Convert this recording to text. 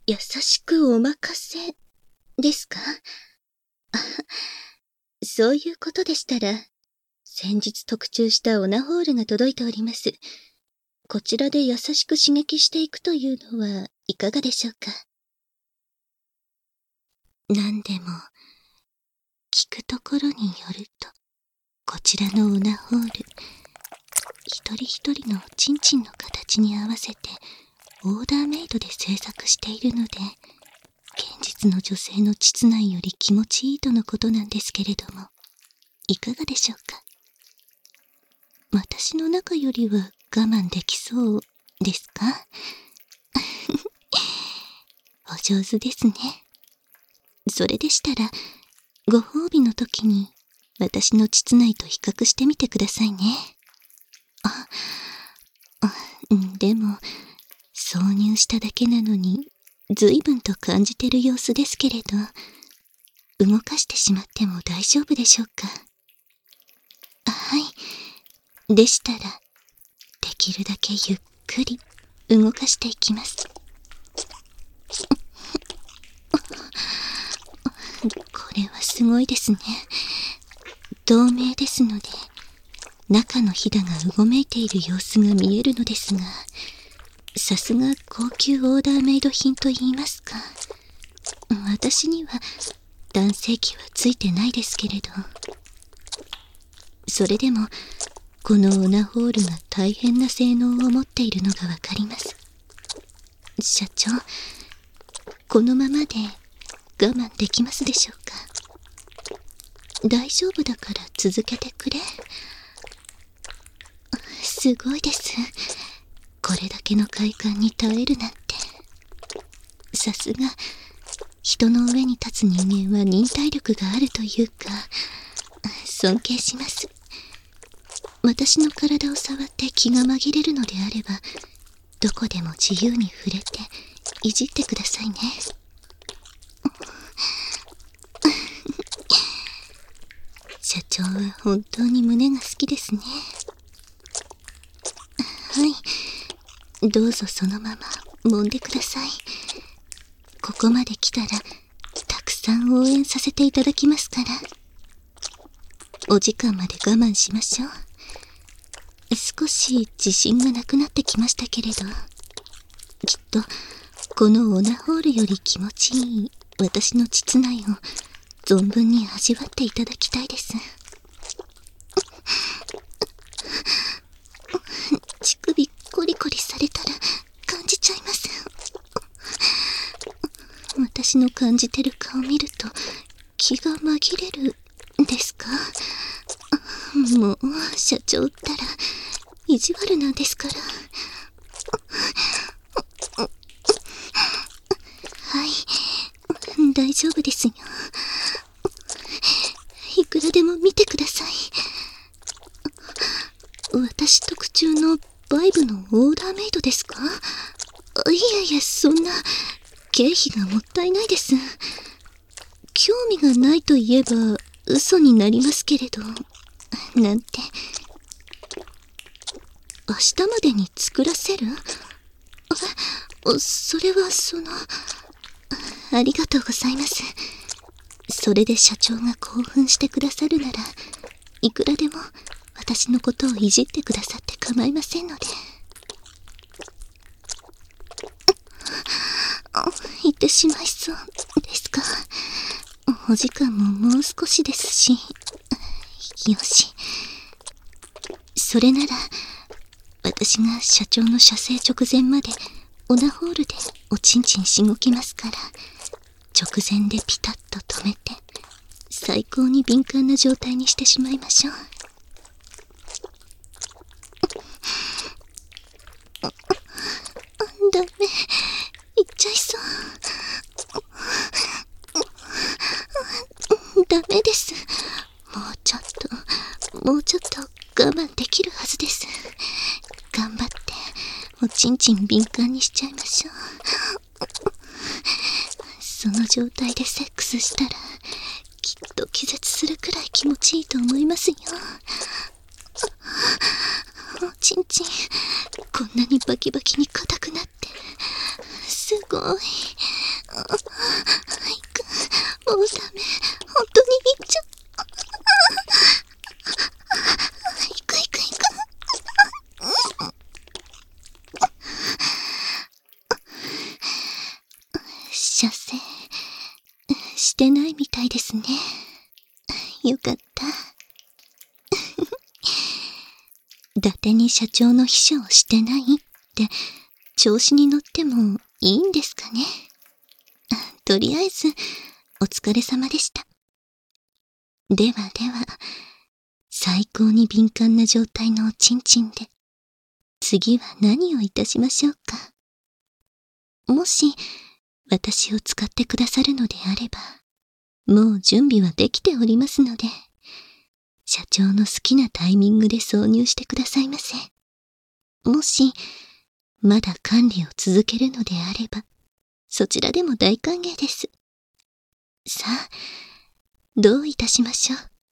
優しくお任せ、ですか？そういうことでしたら、先日特注したオナホールが届いております。こちらで優しく刺激していくというのはいかがでしょうか？なんでも、聞くところによると、こちらのオナホール、一人一人のチンチンの形に合わせて、オーダーメイドで制作しているので、現実の女性の膣内より気持ちいいとのことなんですけれども、いかがでしょうか？私の中よりは我慢できそうですか？お上手ですね。それでしたら、ご褒美の時に私の膣内と比較してみてくださいね。でも、挿入しただけなのに、随分と感じてる様子ですけれど、動かしてしまっても大丈夫でしょうか？はい。でしたら、できるだけゆっくり動かしていきます。これはすごいですね。透明ですので、中のひだがうごめいている様子が見えるのですが、さすが高級オーダーメイド品と言いますか。私には男性器はついてないですけれど。それでも、このオナホールが大変な性能を持っているのがわかります。社長、このままで我慢できますでしょうか？大丈夫だから続けてくれ。すごいです。これだけの快感に耐えるなんて。さすが、人の上に立つ人間は忍耐力があるというか、尊敬します。私の体を触って気が紛れるのであれば、どこでも自由に触れて、いじってくださいね。社長は本当に胸が好きですね。はい。どうぞそのまま揉んでください。ここまで来たら、たくさん応援させていただきますから。お時間まで我慢しましょう。少し自信がなくなってきましたけれど、きっと、このオナホールより気持ちいい私の膣内を存分に味わっていただきたいです。乳首コリコリされたら感じちゃいます。私の感じてる顔見ると気が紛れるですか？もう社長ったら意地悪なんですから。はい、大丈夫ですよ。いくらでも見てください。私特注のバイブのオーダーメイドですか？いや、そんな、経費がもったいないです。興味がないと言えば嘘になりますけれど、なんて。明日までに作らせる？それはありがとうございます。それで社長が興奮してくださるなら、いくらでも私のことをいじってくださって構いませんので。行ってしまいそうですか？お時間ももう少しですし。よし。それなら、私が社長の射精直前までオナホールでおちんちんしごきますから、直前でピタッと止めて、最高に敏感な状態にしてしまいましょう。ダメ。行っちゃいそう。ダメです。もうちょっと我慢できるはずです。頑張って、おちんちん敏感にしちゃいましょう。その状態でセックスしたら、きっと気絶するくらい気持ちいいと思いますよ。おちんちん、こんなにバキバキに硬くなって、すごい。 もうダメ。本当に行っちゃう。行く。射精してないみたいですね。よかった。伊達に社長の秘書をしてないって調子に乗ってもいいんですかね。とりあえずお疲れ様でした。では最高に敏感な状態のおちんちんで次は何をいたしましょうか。もし私を使ってくださるのであれば、もう準備はできておりますので、社長の好きなタイミングで挿入してくださいませ。もしまだ管理を続けるのであれば、そちらでも大歓迎です。さあ、どういたしましょう。